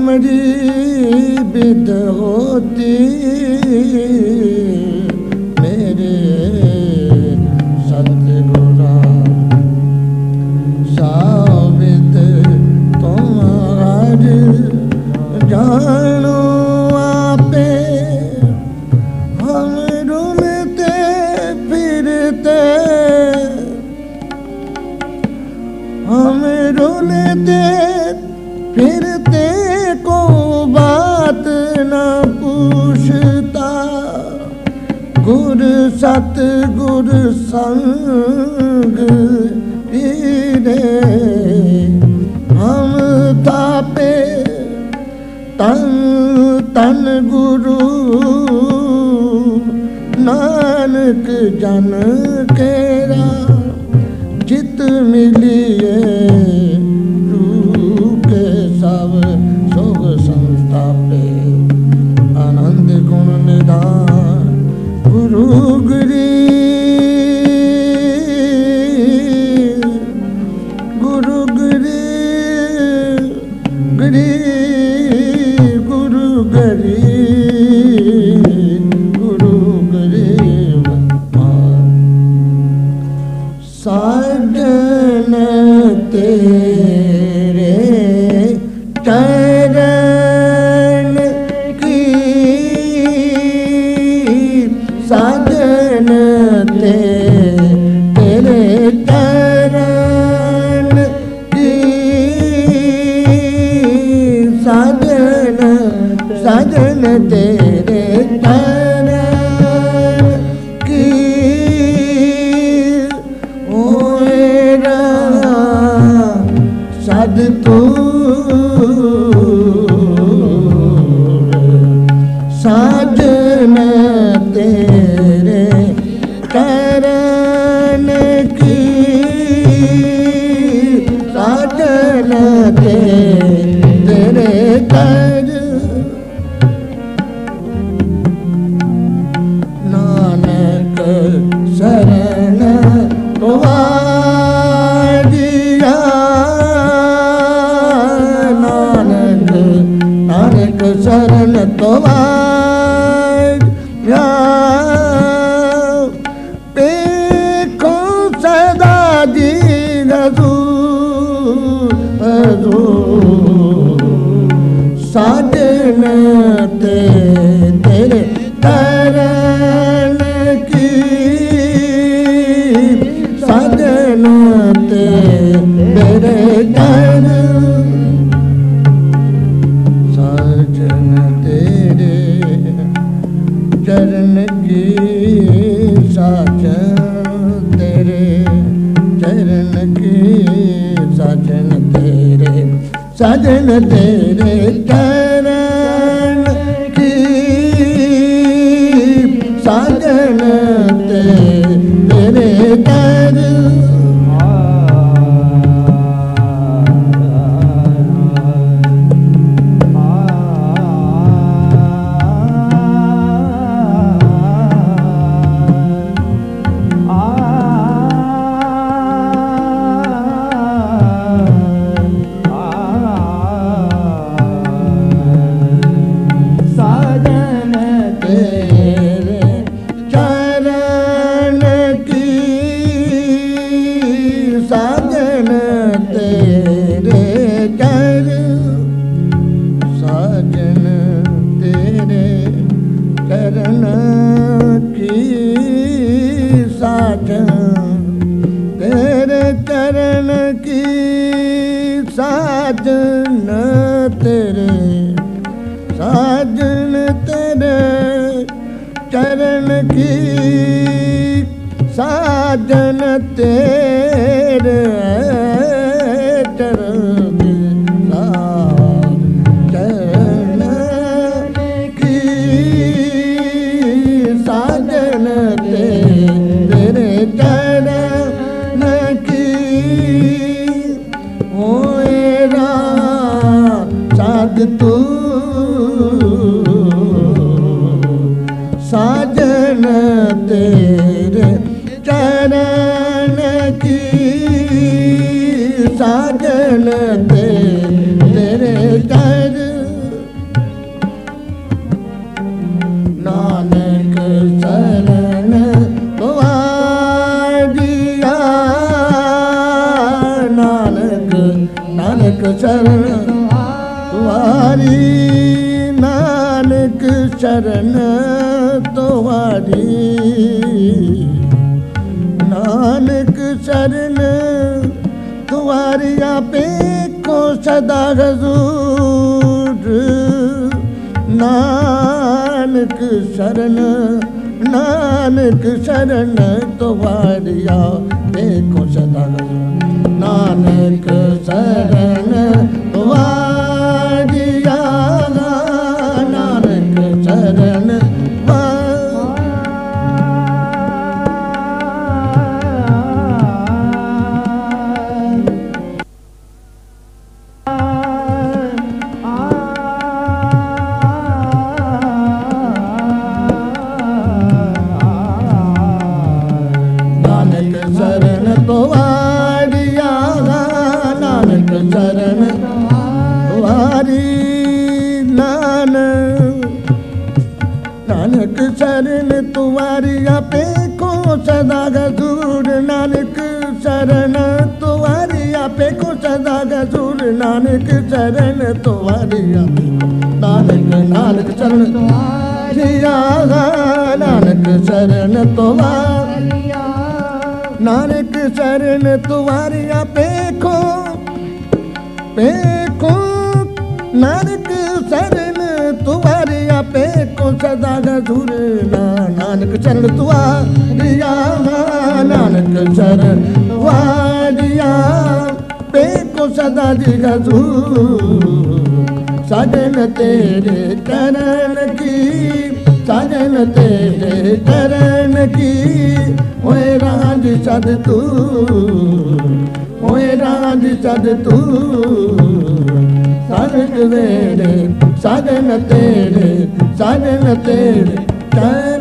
हमरी बिद होती मेरे सतगुरा साबित तुम्हार जानो आपे हम रुलते फिरते हम रुलते फिरते को बात न पूछता गुर सतगुर संग रे हम तापे तन तन गुरु नानक जन केरा चित मिलिए रूप के सब सुख संतापे आनंद गुण निधान गुरु गिरी गुरु गिरी गिरी गुरु गिरी गुरु गिरी साजन तेरे चरण की साजन तेरे चरण की साजन साजन तेरे चरण की सद तू साजन तेरे चरण की साजन तेरे कर नानक शरण तुम्हारिया नानक शरण तुम्हारिया देखो सदा जी साजन तेरे चरण की साजन तेरे चरण साजन तेरे चरण की साजन तेरे चरण की साजन तेरे चरण की साजन तेरे चरण साजन तेरे साजन तेरे चरण की साजन तेरे चरण की साजन तेरे चरण की साध तू साजन तेरे चरण शरण तुम्हारी नानक शरण तुम्हारी आपे को सदा हजूर नानक शरण तुम्हारी आपे को सदा हजूर नानक शरण तुम्हारी नानक शरण नानक शरण तुम्हारी आपे को सदा हजूर नानक शरण तुम्हारी आपे को सदा हजूर नानक शरण तुम्हारी आपे नानक नानक शरण तुम्हारी नानक शरण तुम्हारी नानक शरण तुम्हारी आपे को नानक शरण तुम्हारी आपे को सदा हजूर नानक शरण तुम्हारी नानक शरण तुम्हारी आपे को सदा हजूर साजन तेरे चरण की साजन तेरे चरण की होए राज सद तू होए राज सद तू साजन तेरे चरण